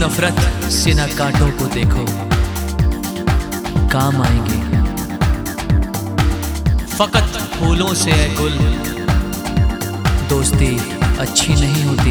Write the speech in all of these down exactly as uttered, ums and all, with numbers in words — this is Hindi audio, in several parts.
नफरत से न कांटों को देखो, काम आएंगे फकत फूलों से है गुल, दोस्ती अच्छी नहीं होती।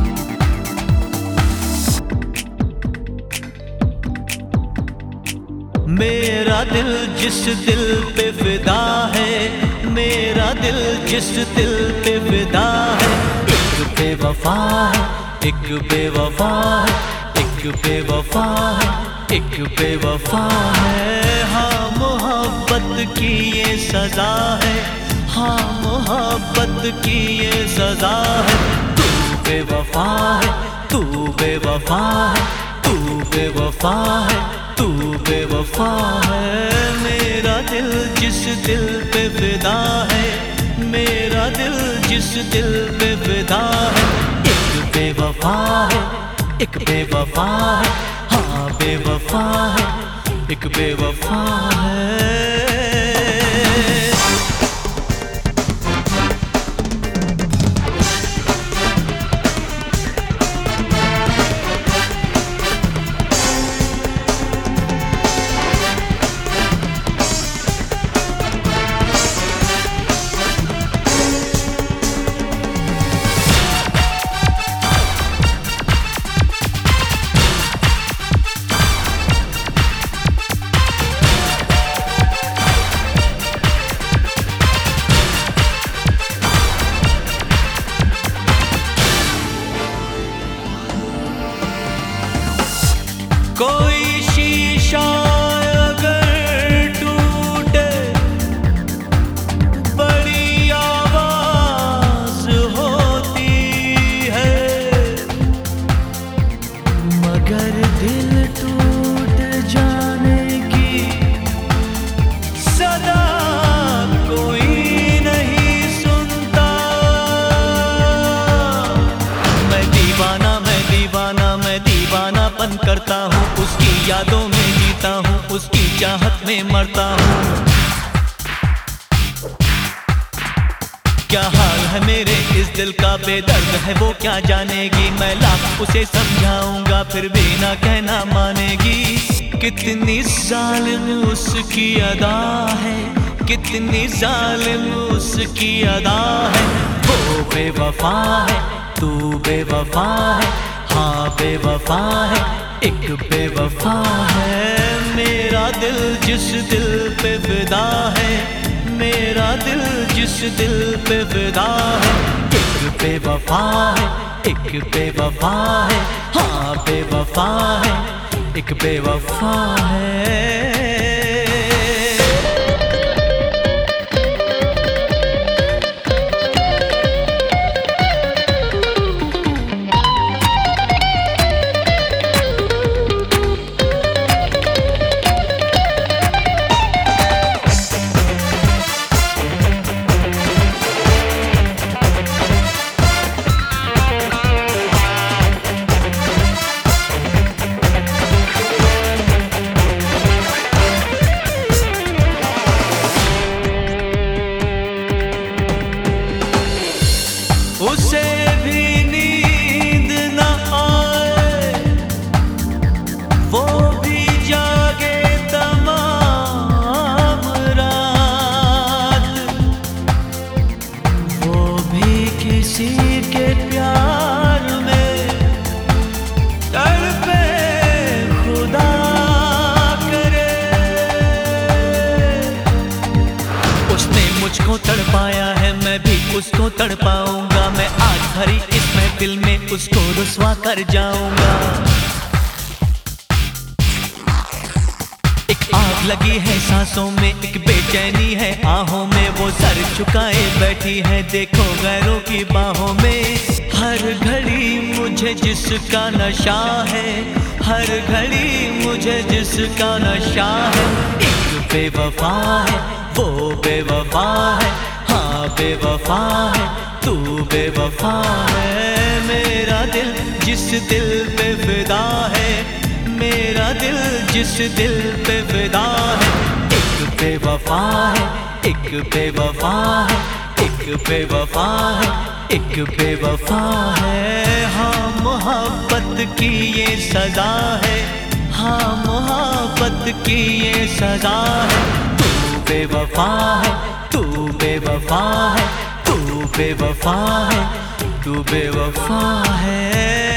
मेरा दिल जिस दिल पे फिदा है, मेरा दिल जिस दिल पे फिदा है, एक बेवफा है, एक बेवफा है, एक बेवफा है, एक बेवफा है। हाँ मोहब्बत की ये सजा है, हाँ मोहब्बत की ये सजा है। तू बेवफा है, तू बेवफा है, तू बेवफा है, तू बेवफा है। मेरा दिल जिस दिल पे फिदा है, मेरा दिल जिस दिल पे फिदा है, एक बेवफा है, एक बेवफा है, हाँ बेवफा है, एक बेवफा है। कोई शीशा अगर टूटे, बड़ी आवाज होती है, मगर दिल टूट जाने की सदा कोई नहीं सुनता। मैं दीवाना, मैं दीवाना, मैं दीवानापन करता हूँ, उसकी यादों में जीता हूँ, उसकी चाहत में मरता हूँ। क्या हाल है मेरे इस दिल का, बेदर्द है वो क्या जानेगी। मैं लाख उसे समझाऊंगा फिर भी ना कहना मानेगी। कितनी जालिम उसकी अदा है, कितनी जालिम उसकी अदा है। वो बेवफा है, तू बेवफा है, हाँ बेवफा है, एक बेवफा है। मेरा दिल जिस दिल पे फिदा है, मेरा दिल जिस दिल पे फिदा है, एक बेवफा है, एक बेवफा है, हाँ बेवफा है, एक बेवफा है। उसे भी नींद न आए, वो भी जागे तमाम रात, वो भी किसी के प्यार में तड़पे खुदा करे। उसने मुझको तड़पाया है, मैं भी उसको तड़पाऊंगा। मैं आज भरी इस महफिल में उसको रुस्वा कर जाऊंगा। एक आग लगी है सांसों में, एक बेचैनी है आहों में। वो सर झुकाए बैठी है, देखो गैरों की बाहों में। हर घड़ी मुझे जिसका नशा है, हर घड़ी मुझे जिसका नशा है। एक बेवफा है, वो बेवफा है, हाँ बेवफा है, तू बेवफा है। मेरा दिल जिस दिल पे फिदा है, मेरा दिल जिस दिल पे फिदा है, एक बेवफा है, एक बेवफा है, एक बेवफा है, एक बेवफा है। हाँ मोहब्बत मोहब्बत की ये सजा है, हाँ मोहब्बत की ये सजा है। तू बेवफा है, तू बेवफा है, तू बेवफा है, तू बेवफा है।